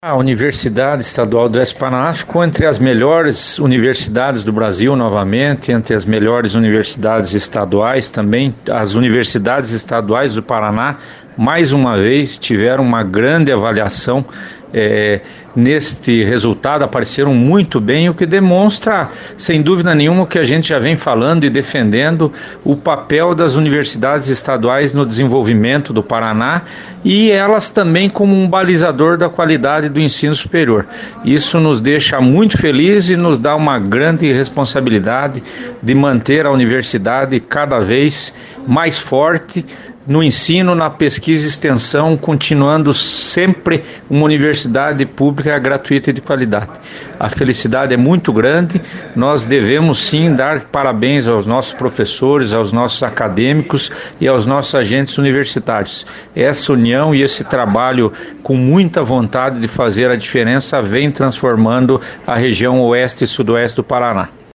A Universidade Estadual do Oeste do Paraná ficou entre as melhores universidades do Brasil novamente, entre as melhores universidades estaduais também. As universidades estaduais do Paraná, mais uma vez, tiveram uma grande avaliação neste resultado, apareceram muito bem, o que demonstra, sem dúvida nenhuma, o que a gente já vem falando e defendendo, o papel das universidades estaduais no desenvolvimento do Paraná e elas também como um balizador da qualidade do ensino superior. Isso nos deixa muito felizes e nos dá uma grande responsabilidade de manter a universidade cada vez mais forte no ensino, na pesquisa e extensão, continuando sempre uma universidade pública gratuita e de qualidade. A felicidade é muito grande, nós devemos sim dar parabéns aos nossos professores, aos nossos acadêmicos e aos nossos agentes universitários. Essa união e esse trabalho com muita vontade de fazer a diferença vem transformando a região oeste e sudoeste do Paraná.